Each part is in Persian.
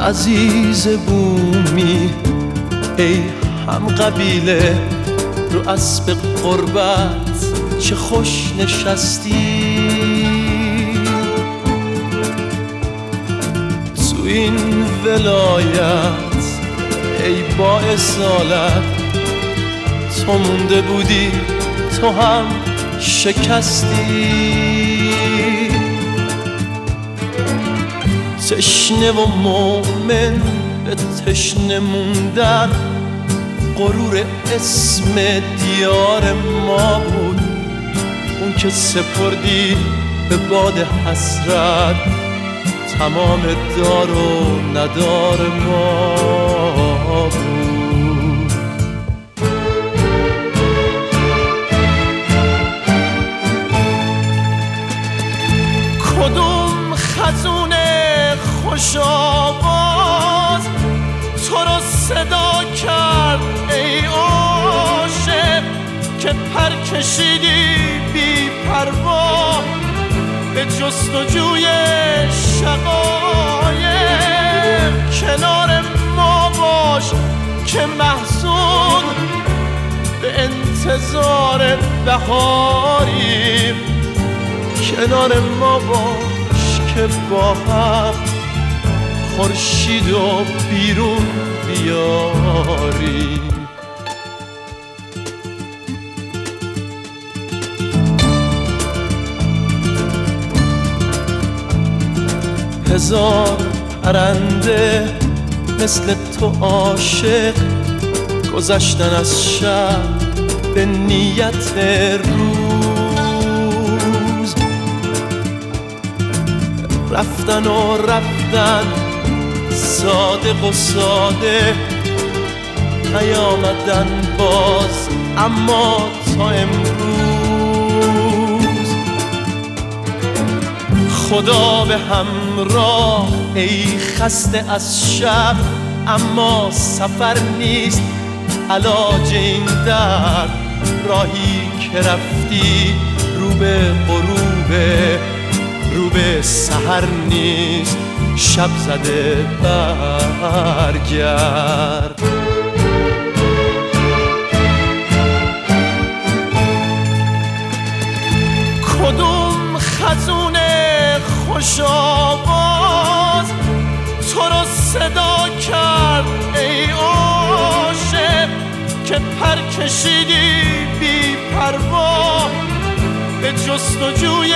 عزیز بومی ای هم قبیله، رو اسب قربت چه خوش نشستی. تو این ولایت ای با اصالت، تو مونده بودی تو هم شکستی. تشنه و مومن به تشنه موندن، غرور اسم دیار ما بود. اون که سپردی به باد حسرت، تمام دار و ندار ما بود. کدوم خزون خوش آواز تو رو صدا کرد ای عاشق، که پر کشیدی بی پروا به جستجوی شقایق. کنار ما باش که محزون به انتظار بهاریم، کنار ما باش که با هم خورشید و بیرون بیاریم. هزار پرنده مثل تو عاشق، گذشتن از شب به نیت روز. رفتن و رفتن صادق و ساده، نیامدن باز اما تا امروز. خدا به همراه ای خسته از شب، اما سفر نیست علاج این درد. راهی که رفتی رو به غروبه، رو به سحر نیست شب زده برگرد. کدوم خزون خوش آواز تو رو صدا کرد ای عاشق، که پر کشیدی بی پروا به جستجوی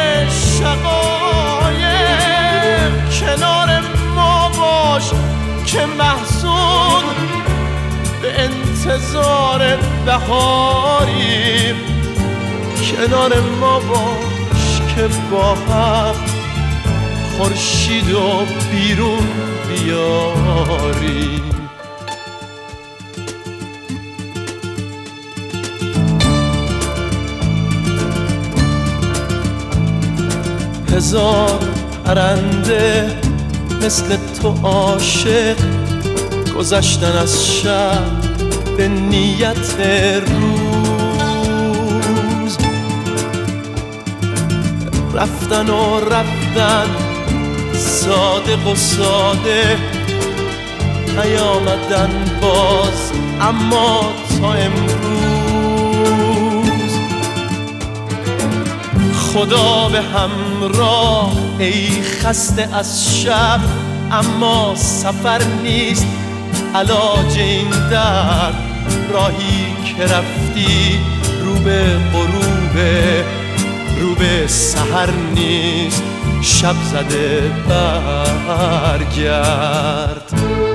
شقایق. کنار ما باش که محزون به انتظار بهاریم، کنار ما باش که با هم خورشید و بیرون بیاریم. هزار پرنده مثل تو عاشق، گذشتن از شب به نیت روز. رفتن و رفتن صادق و ساده، نیامدن باز اما تا امروز. خدا به همراه ای خسته از شب، اما سفر نیست علاج این درد. راهی که رفتی رو به غروبه، رو به سحر نیست شب زده برگرد.